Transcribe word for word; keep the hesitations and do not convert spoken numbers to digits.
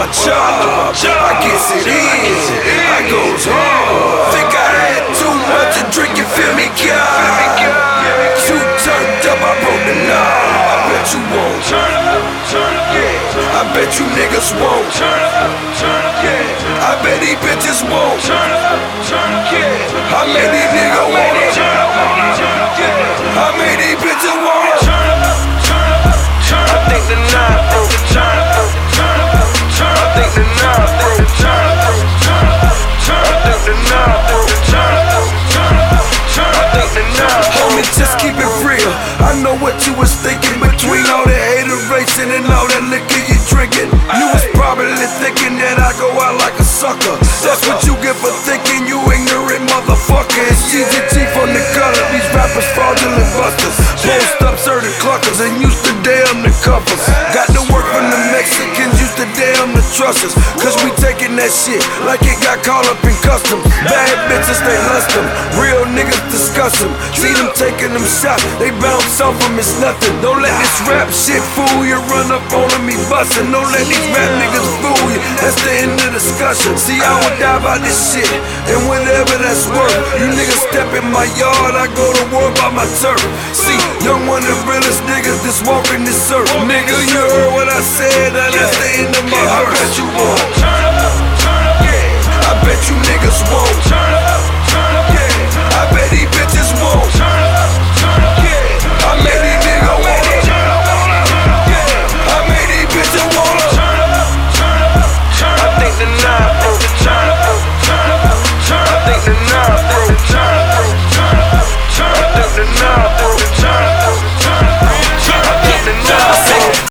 job, I guess it is, I goes hard. Think I had too much to drink, you feel me, God? Too turned up, I broke the knob. I bet you won't. Turn up, turn up, yeah. I bet you niggas won't. Turn up, turn up, yeah. I bet these bitches won't. Turn up, turn up, yeah. I bet these niggas won't. Turn up, turn up, yeah. I bet these bitches won't. Turn up, turn up, turn up. I think the knob broke. Turn up, turn up, turn up. I think the knob broke. Turn up, turn up, turn up. I think the knob broke. Turn up, turn up, turn up. I think the knob broke. Homie, just keep it real. I know what you was thinking between all that hateration and all that liquor you drinking. You was probably thinking that I go out like a sucker. That's what you get for thinking, you ignorant motherfucker. It's G G G from the gutter. These rappers fraudulent busters. Post up certain cluckers and used to damn the cuffers. Got to work from the Mexicans, used to damn the trusters. Cause we taking that shit like it got caught up in customs. Bad bitches, they lust them. Real niggas discuss them. See them taking them shots, they bounce off them, it's nothing. Don't let this rap shit fool you. Run up on them, me bustin'. Don't let these rap niggas fool you. That's the end of the discussion. See, I would die about this shit, and whatever that's worth. You niggas step in my yard, I go to war by my turf. See, young one of the realest niggas that's walking this earth. Nigga, you heard what I said, now that's the end of my verse. I bet you won't.